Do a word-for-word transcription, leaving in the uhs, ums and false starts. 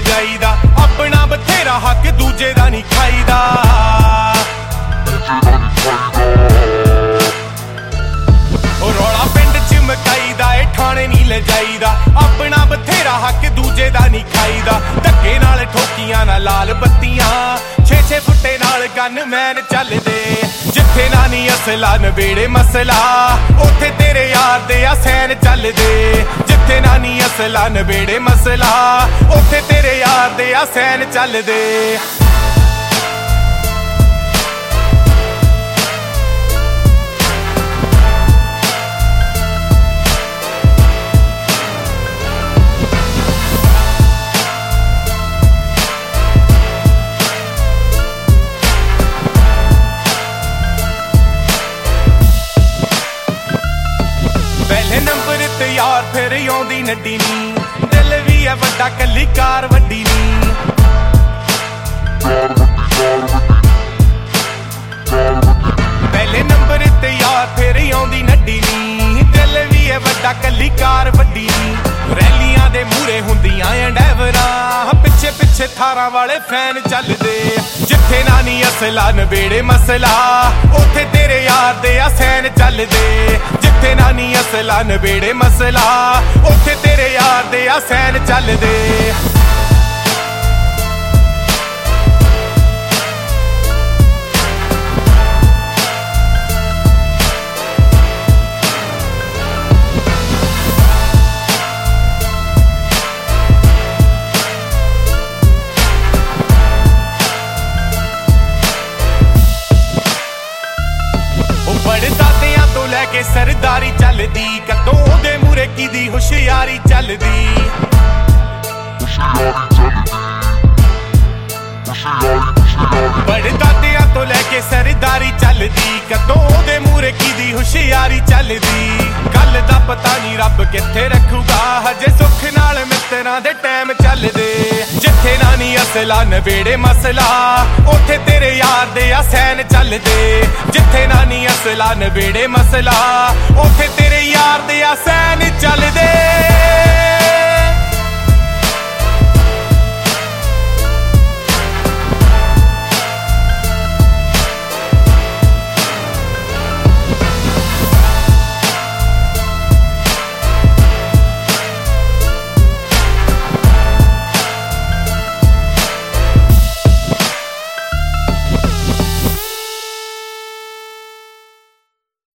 ਜਾਈਦਾ ਆਪਣਾ ਬਥੇਰਾ ਹੱਕ ਦੂਜੇ ਦਾ ਨਹੀਂ ਖਾਈਦਾ ਉਹ ਰੌਲਾ ਪਿੰਡ ਚ ਮਕਾਈਦਾ ਏ ਠਾਣੇ ਨਹੀਂ ਲੈ ਜਾਈਦਾ ਆਪਣਾ ਬਥੇਰਾ ਹੱਕ ਦੂਜੇ ਦਾ ਨਹੀਂ ਖਾਈਦਾ ਧੱਕੇ ਨਾਲ ਠੋਕੀਆਂ ਨਾ ਲਾਲ ਬੱਤੀਆਂ ਛੇ ਛੇ ਫੁੱਟੇ ਨਾਲ ਗਨ ਮੈਨ ਚੱਲਦੇ ਜਿੱਥੇ ਨਾ ਨੀ ਅਸਲਾ ਨਵੇੜੇ ਮਸਲਾ ਉੱਥੇ ਤੇਰੇ ਯਾਰ ਦੇ ਆ ਸੈਨ ਚੱਲਦੇ ਜਿੱਥੇ ਨਾ ਨੀ ਅਸਲਾ ਨਵੇੜੇ ਮਸਲਾ ਉੱਥੇ ਤੇਰੇ ਯਾਰ ਦੇ ਆ ਸੈਨ ਚੱਲਦੇ ਪਹਿਲੇ ਨੰਬਰ ਤੇ ਯਾਰ ਫਿਰ ਆਉਂਦੀ ਨੱਡੀ ਨੀ ਦਿਲ ਵੀ ਐ ਵੱਡਾ ਕੱਲੀ ਕਾਰ ਵੱਡੀ ਨੀ ਪਹਿਲੇ ਨੰਬਰ ਤੇ ਯਾਰ ਫਿਰ ਆਉਂਦੀ ਨੱਡੀ ਨੀ ਦਿਲ ਵੀ ਐ ਵੱਡਾ ਕੱਲੀ ਕਾਰ ਵੱਡੀ ਨੀ ਰੈਲੀਆਂ ਦੇ ਮੂਹਰੇ ਹੁੰਦੀਆਂ ਐਂਡੈਵਰਾਂ ਪਿੱਛੇ ਪਿੱਛੇ ਥਾਰਾਂ ਵਾਲੇ ਫੈਨ ਚੱਲਦੇ ਜਿੱਥੇ ਨਾ ਨੀ ਅਸਲਾ ਨਵੇੜੇ ਮਸਲਾ ਉੱਥੇ ਤੇਰੇ ਯਾਰ ਦੇ ਆ ਸੈਨ ਚੱਲਦੇ ਜਿੱਥੇ ਨਾ ਨੀ ਅਸਲਾ ਨਵੇੜੇ ਮਸਲਾ ਉੱਥੇ ਤੇਰੇ ਯਾਰ ਦੇ ਆ ਸੈਨ ਚੱਲਦੇ ਬੜੇ ਦਾਦਿਆਂ ਤੋਂ ਲੈ ਕੇ ਸਰਦਾਰੀ ਚੱਲਦੀ ਕਦੋਂ ਉਹਦੇ ਮੂਹਰੇ ਕਿਦੀ ਹੁਸ਼ਿਆਰੀ ਚੱਲਦੀ ਬੜੇ ਦਾਦਿਆਂ ਤੋਂ ਲੈ ਕੇ ਸਰਦਾਰੀ ਚੱਲਦੀ ਕਦੋਂ ਉਹਦੇ ਮੂਹਰੇ ਕਿਦੀ ਹੁਸ਼ਿਆਰੀ ਚੱਲਦੀ ਗੱਲ ਦਾ ਪਤਾ ਨਹੀਂ ਰੱਬ ਕਿੱਥੇ ਰੱਖੂਗਾ ਹਜੇ ਸੁੱਖ ਨਾਲ ਮਿੱਤਰਾਂ ਦੇ ਟਾਈਮ ਚੱਲਦੇ ਜਿੱਥੇ ਨਾ ਨੀ ਅਸਲਾ ਨਵੇੜੇ ਮਸਲਾ ਉੱਥੇ ਤੇਰੇ ਯਾਰ ਦੇ ਆ ਸੈਨ ਚੱਲਦੇ ਜਿੱਥੇ ਨਾ ਨੀ ਅਸਲਾ ਨਵੇੜੇ ਮਸਲਾ ਉੱਥੇ ਤੇਰੇ ਯਾਰ ਦੇ ਆ ਸੈਨ ਚੱਲਦੇ